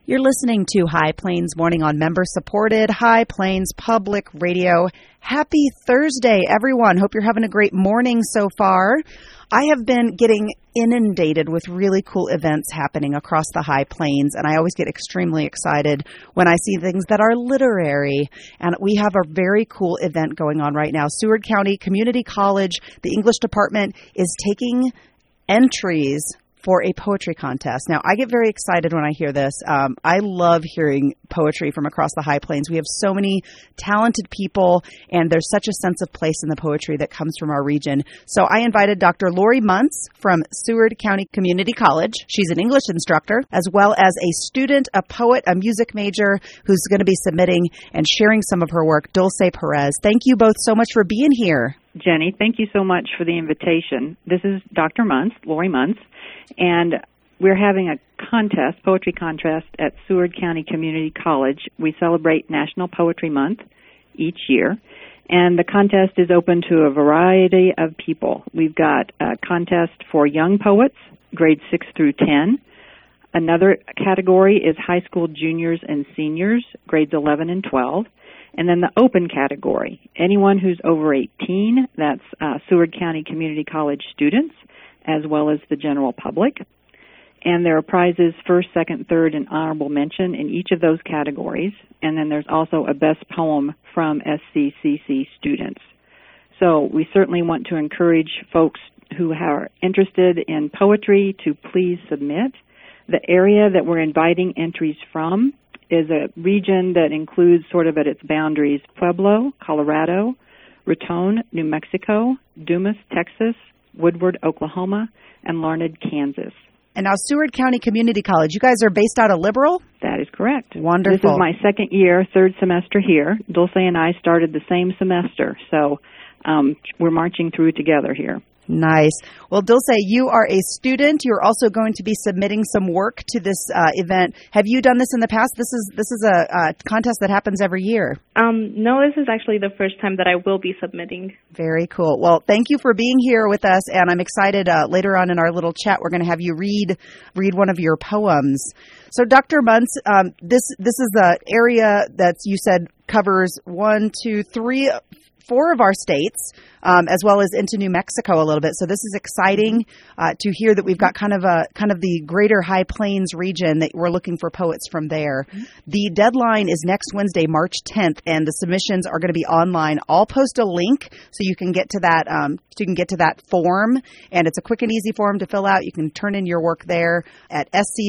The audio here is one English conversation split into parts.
You're listening to High Plains Morning on member-supported High Plains Public Radio. Happy Thursday, everyone. Hope you're having a great morning so far. I have been getting inundated with really cool events happening across the High Plains, and I always get extremely excited when I see things that are literary. And we have a very cool event going on right now. Seward County Community College, the English department, is taking entries for a poetry contest. Now, I get very excited when I hear this. I love hearing poetry from across the High Plains. We have so many talented people, and there's such a sense of place in the poetry that comes from our region. So I invited Dr. Lori Muntz from Seward County Community College. She's an English instructor, as well as a student, a poet, a music major, who's going to be submitting and sharing some of her work, Dulce Perez. Thank you both so much for being here. Jenny, thank you so much for the invitation. This is Dr. Muntz, Lori Muntz, and we're having a contest, poetry contest at Seward County Community College. We celebrate National Poetry Month each year, and the contest is open to a variety of people. We've got a contest for young poets, grades 6 through 10. Another category is high school juniors and seniors, grades 11 and 12. And then the open category, anyone who's over 18, that's Seward County Community College students, as well as the general public. And there are prizes first, second, third, and honorable mention in each of those categories. And then there's also a best poem from SCCC students. So we certainly want to encourage folks who are interested in poetry to please submit. The area that we're inviting entries from is a region that includes sort of at its boundaries Pueblo, Colorado, Raton, New Mexico, Dumas, Texas, Woodward, Oklahoma, and Larned, Kansas. And now Seward County Community College, you guys are based out of Liberal? That is correct. Wonderful. This is my second year, third semester here. Dulce and I started the same semester, so we're marching through together here. Nice. Well, Dulce, you are a student. You're also going to be submitting some work to this event. Have you done this in the past? This is a contest that happens every year. No, this is actually the first time that I will be submitting. Very cool. Well, thank you for being here with us, and I'm excited. Later on in our little chat, we're going to have you read one of your poems. So, Dr. Muntz, this is the area that you said covers 1, 2, 3, 4 of our states, as well as into New Mexico a little bit. So this is exciting to hear that we've got kind of the greater High Plains region that we're looking for poets from there. The deadline is next Wednesday, March 10th, and the submissions are going to be online. I'll post a link so you can get to that form, and it's a quick and easy form to fill out. You can turn in your work there at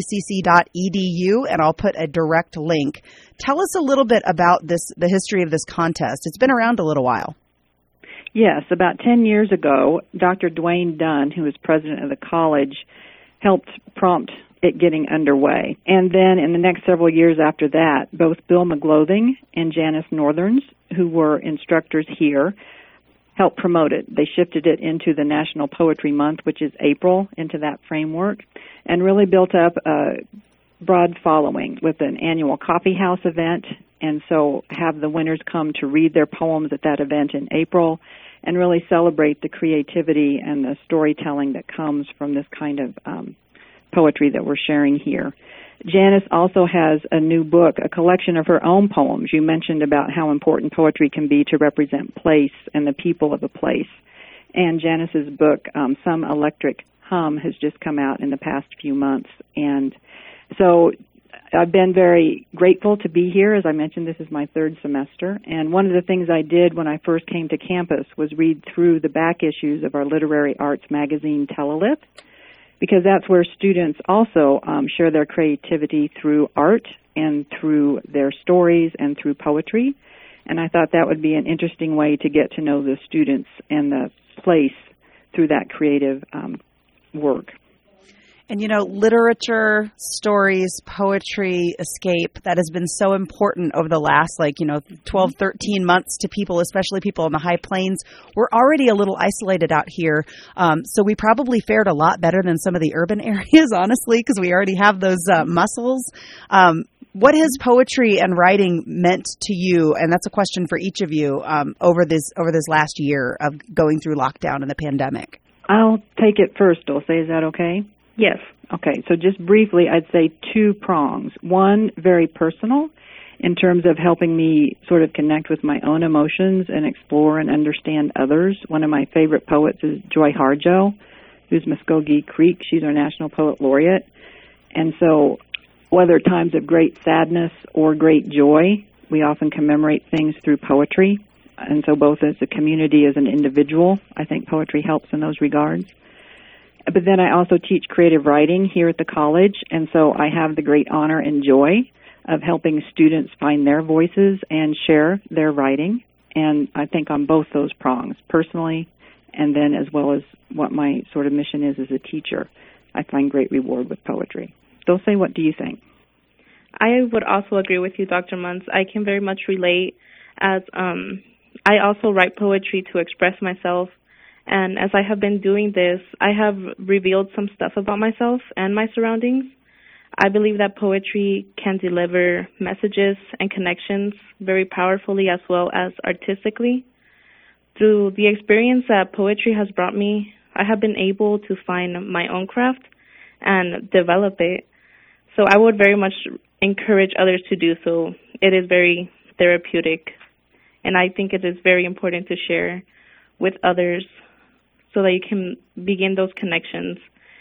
sccc.edu, and I'll put a direct link. Tell us a little bit about the history of this contest. It's been around a little while. Yes, about 10 years ago, Dr. Dwayne Dunn, who was president of the college, helped prompt it getting underway. And then in the next several years after that, both Bill McGlothing and Janice Northerns, who were instructors here, helped promote it. They shifted it into the National Poetry Month, which is April, into that framework, and really built up a broad following with an annual coffee house event, and so have the winners come to read their poems at that event in April and really celebrate the creativity and the storytelling that comes from this kind of poetry that we're sharing here. Janice also has a new book, a collection of her own poems. You mentioned about how important poetry can be to represent place and the people of a place. And Janice's book, Some Electric Hum, has just come out in the past few months. And so I've been very grateful to be here. As I mentioned, this is my third semester. And one of the things I did when I first came to campus was read through the back issues of our literary arts magazine, Telelith, because that's where students also share their creativity through art and through their stories and through poetry. And I thought that would be an interesting way to get to know the students and the place through that creative work. And, literature, stories, poetry, escape, that has been so important over the last, 12, 13 months to people, especially people in the High Plains. We're already a little isolated out here, so we probably fared a lot better than some of the urban areas, honestly, because we already have those muscles. What has poetry and writing meant to you? And that's a question for each of you over this last year of going through lockdown and the pandemic. I'll take it first, Dulce. Is that okay? Yes. Okay, so just briefly, I'd say 2 prongs. One, very personal, in terms of helping me sort of connect with my own emotions and explore and understand others. One of my favorite poets is Joy Harjo, who's Muskogee Creek. She's our National Poet Laureate. And so whether times of great sadness or great joy, we often commemorate things through poetry. And so both as a community, as an individual, I think poetry helps in those regards. But then I also teach creative writing here at the college, and so I have the great honor and joy of helping students find their voices and share their writing. And I think on both those prongs, personally and then as well as what my sort of mission is as a teacher, I find great reward with poetry. Dulce, what do you think? I would also agree with you, Dr. Muntz. I can very much relate, as I also write poetry to express myself. And as I have been doing this, I have revealed some stuff about myself and my surroundings. I believe that poetry can deliver messages and connections very powerfully as well as artistically. Through the experience that poetry has brought me, I have been able to find my own craft and develop it. So I would very much encourage others to do so. It is very therapeutic, and I think it is very important to share with others so that you can begin those connections.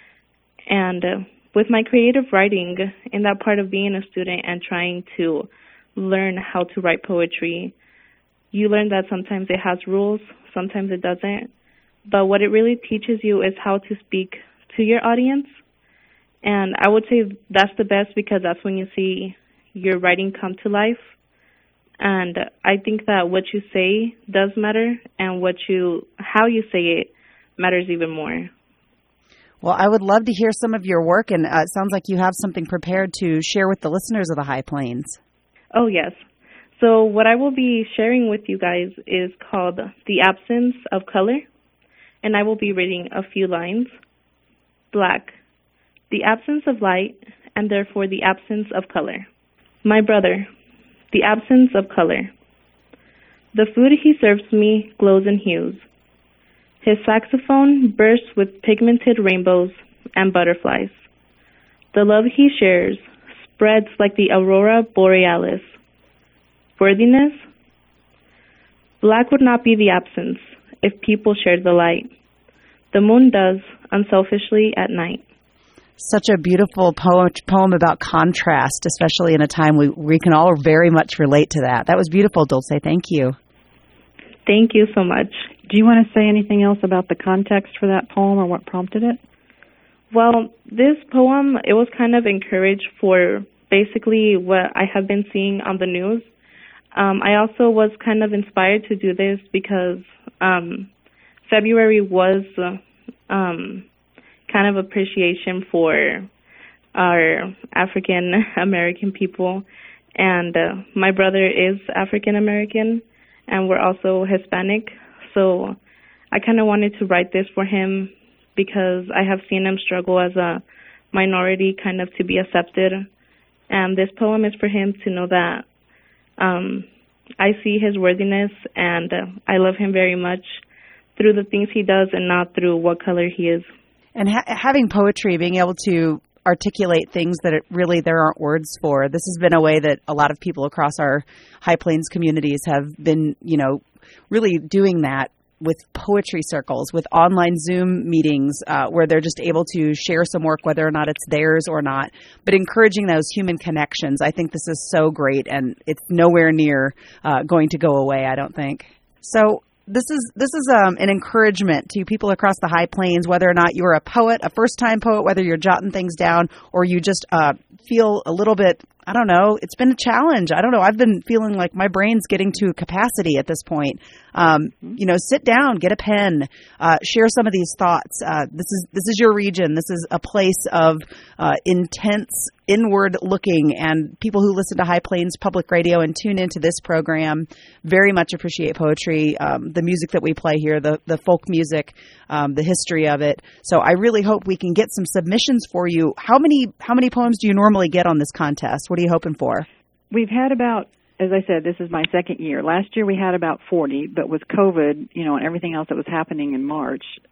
And with my creative writing, in that part of being a student and trying to learn how to write poetry, you learn that sometimes it has rules, sometimes it doesn't. But what it really teaches you is how to speak to your audience. And I would say that's the best, because that's when you see your writing come to life. And I think that what you say does matter, and how you say it matters even more. Well, I would love to hear some of your work, and it sounds like you have something prepared to share with the listeners of the High Plains. Oh, yes. So what I will be sharing with you guys is called The Absence of Color, and I will be reading a few lines. Black, the absence of light, and therefore the absence of color. My brother, the absence of color. The food he serves me glows in hues. His saxophone bursts with pigmented rainbows and butterflies. The love he shares spreads like the aurora borealis. Worthiness? Black would not be the absence if people shared the light. The moon does, unselfishly at night. Such a beautiful poem about contrast, especially in a time we can all very much relate to that. That was beautiful, Dulce. Thank you. Thank you so much. Do you want to say anything else about the context for that poem or what prompted it? Well, this poem, it was kind of encouraged for basically what I have been seeing on the news. I also was kind of inspired to do this because February was kind of appreciation for our African American people, and my brother is African American, and we're also Hispanic, so I kind of wanted to write this for him because I have seen him struggle as a minority kind of to be accepted, and this poem is for him to know that I see his worthiness, and I love him very much through the things he does and not through what color he is. And having poetry, being able to articulate things that there aren't words for. This has been a way that a lot of people across our High Plains communities have been, really doing that with poetry circles, with online Zoom meetings where they're just able to share some work, whether or not it's theirs or not, but encouraging those human connections. I think this is so great, and it's nowhere near going to go away, I don't think. So This is an encouragement to people across the High Plains, whether or not you're a poet, a first-time poet, whether you're jotting things down, or you just feel a little bit, I don't know, it's been a challenge. I don't know. I've been feeling like my brain's getting to capacity at this point. Sit down, get a pen, share some of these thoughts. This is your region. This is a place of intense inward looking, and people who listen to High Plains Public Radio and tune into this program very much appreciate poetry, the music that we play here, the folk music, the history of it. So I really hope we can get some submissions for you. How many poems do you normally get on this contest? What are you hoping for? We've had about, as I said, this is my second year. Last year we had about 40, but with COVID, and everything else that was happening in March,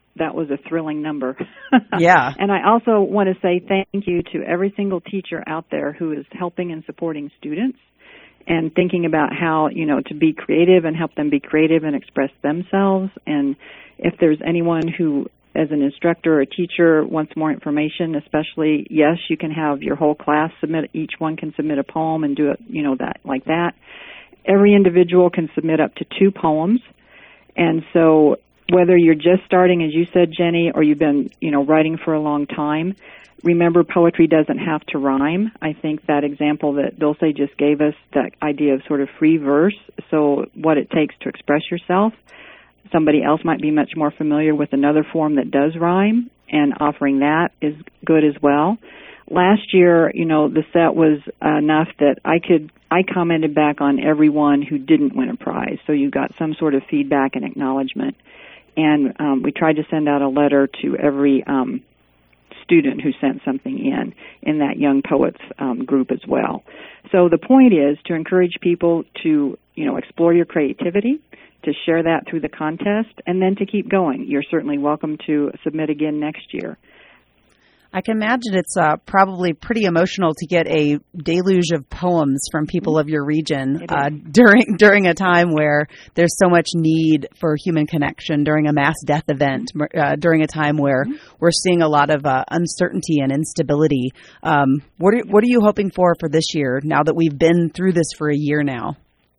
that was a thrilling number. Yeah. And I also want to say thank you to every single teacher out there who is helping and supporting students and thinking about how, to be creative and help them be creative and express themselves. And if there's anyone who, as an instructor or a teacher, wants more information, especially, yes, you can have your whole class submit, each one can submit a poem and do it, that like that. Every individual can submit up to 2 poems. And so whether you're just starting, as you said, Jenny, or you've been, writing for a long time, remember, poetry doesn't have to rhyme. I think that example that Dulce just gave us, that idea of sort of free verse, so what it takes to express yourself. Somebody else might be much more familiar with another form that does rhyme, and offering that is good as well. Last year, the set was enough that I commented back on everyone who didn't win a prize, so you got some sort of feedback and acknowledgement. And we tried to send out a letter to every student who sent something in that Young Poets group as well. So the point is to encourage people to, explore your creativity, to share that through the contest, and then to keep going. You're certainly welcome to submit again next year. I can imagine it's probably pretty emotional to get a deluge of poems from people of your region during a time where there's so much need for human connection, during a mass death event, during a time where we're seeing a lot of uncertainty and instability. What are you hoping for this year, now that we've been through this for a year now?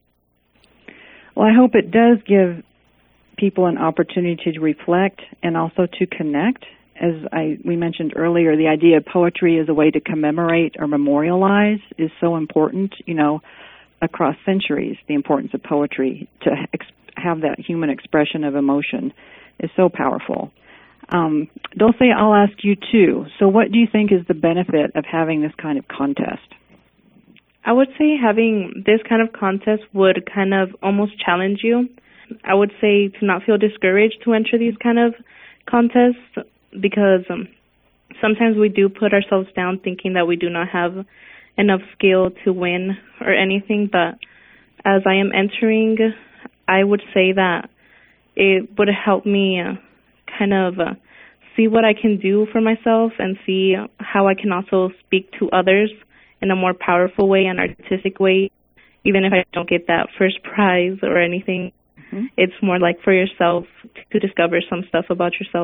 Well, I hope it does give people an opportunity to reflect and also to connect. As we mentioned earlier, the idea of poetry as a way to commemorate or memorialize is so important, across centuries. The importance of poetry to have that human expression of emotion is so powerful. Dulce, I'll ask you too. So what do you think is the benefit of having this kind of contest? I would say having this kind of contest would kind of almost challenge you. I would say to not feel discouraged to enter these kind of contests, because sometimes we do put ourselves down thinking that we do not have enough skill to win or anything. But as I am entering, I would say that it would help me kind of see what I can do for myself and see how I can also speak to others in a more powerful way and artistic way, even if I don't get that first prize or anything. Mm-hmm. It's more like for yourself to discover some stuff about yourself.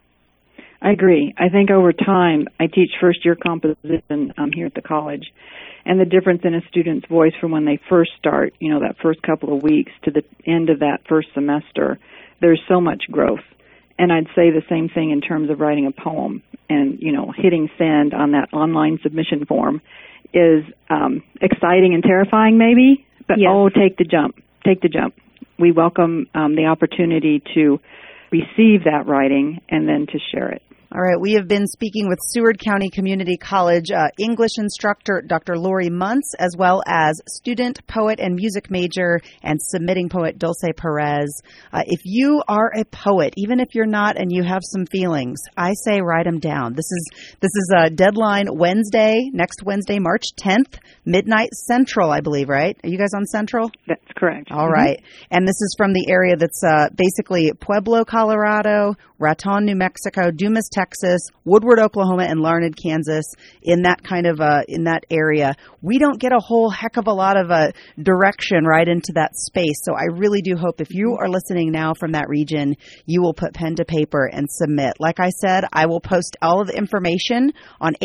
I agree. I think over time, I teach first-year composition here at the college, and the difference in a student's voice from when they first start, that first couple of weeks to the end of that first semester, there's so much growth. And I'd say the same thing in terms of writing a poem. And, hitting send on that online submission form is exciting and terrifying maybe, but yes. Take the jump. Take the jump. We welcome the opportunity to receive that writing and then to share it. All right, we have been speaking with Seward County Community College English instructor Dr. Lori Muntz, as well as student, poet, and music major and submitting poet Dulce Perez. If you are a poet, even if you're not and you have some feelings, I say write them down. This is a deadline Wednesday, next Wednesday, March 10th, midnight Central, I believe, right? Are you guys on Central? That's correct. All right. And this is from the area that's basically Pueblo, Colorado, Raton, New Mexico, Dumas, Texas, Woodward, Oklahoma, and Larned, Kansas, in that kind of in that area. We don't get a whole heck of a lot of direction right into that space. So I really do hope if you are listening now from that region, you will put pen to paper and submit. Like I said, I will post all of the information on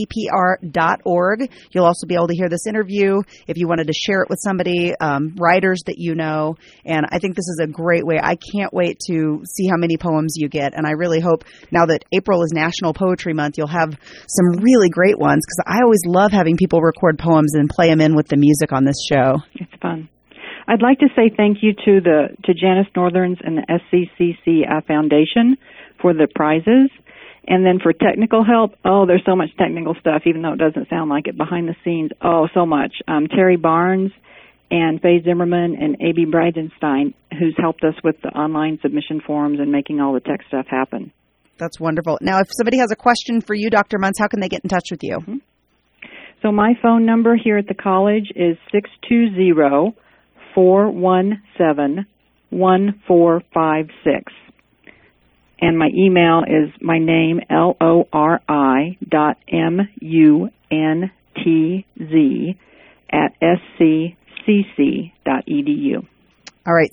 hppr.org. You'll also be able to hear this interview if you wanted to share it with somebody, writers that you know. And I think this is a great way. I can't wait to see how many poems you get. And I really hope now that April is National Poetry Month, you'll have some really great ones, because I always love having people record poems and play them in with the music on this show. It's fun. I'd like to say thank you to Janice Northerns and the SCCC Foundation for the prizes. And then for technical help, there's so much technical stuff, even though it doesn't sound like it behind the scenes. So much. Terry Barnes and Faye Zimmerman and A.B. Bridenstine, who's helped us with the online submission forms and making all the tech stuff happen. That's wonderful. Now, if somebody has a question for you, Dr. Muntz, how can they get in touch with you? Mm-hmm. So my phone number here at the college is 620-417-1456. And my email is my name, lori.mutz@sccc.edu. All right,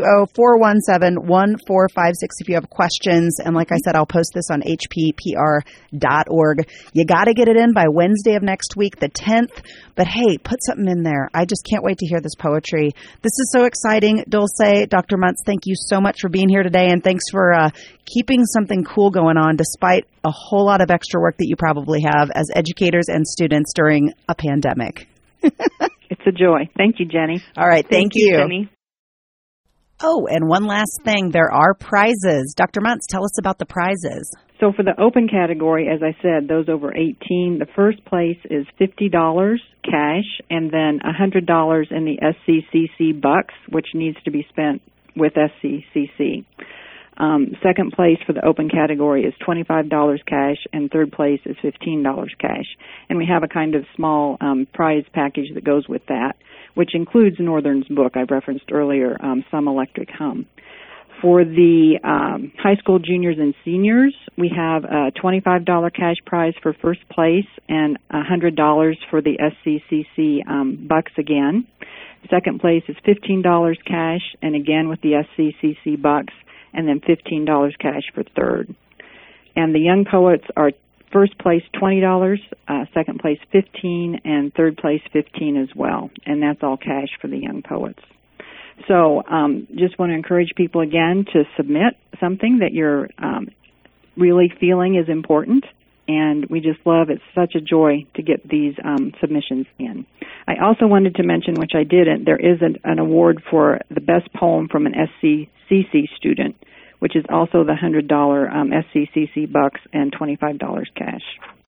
620-417-1456 if you have questions. And like I said, I'll post this on hppr.org. You got to get it in by Wednesday of next week, the 10th. But hey, put something in there. I just can't wait to hear this poetry. This is so exciting. Dulce, Dr. Muntz, thank you so much for being here today. And thanks for keeping something cool going on despite a whole lot of extra work that you probably have as educators and students during a pandemic. It's a joy. Thank you, Jenny. All right, thank you. Jenny. Oh, and one last thing. There are prizes. Dr. Muntz, tell us about the prizes. So for the open category, as I said, those over 18, the first place is $50 cash and then $100 in the SCCC bucks, which needs to be spent with SCCC. Second place for the open category is $25 cash, and third place is $15 cash. And we have a kind of small prize package that goes with that, which includes Northern's book I've referenced earlier, Some Electric Hum. For the high school juniors and seniors, we have a $25 cash prize for first place and $100 for the SCCC bucks again. Second place is $15 cash, and again with the SCCC bucks, and then $15 cash for third. And the young poets are first place $20, second place $15, and third place $15 as well. And that's all cash for the young poets. So just want to encourage people again to submit something that you're really feeling is important. And we just love, it's such a joy to get these submissions in. I also wanted to mention, which I didn't, there is an award for the best poem from an SCCC student, which is also the $100 SCCC bucks and $25 cash.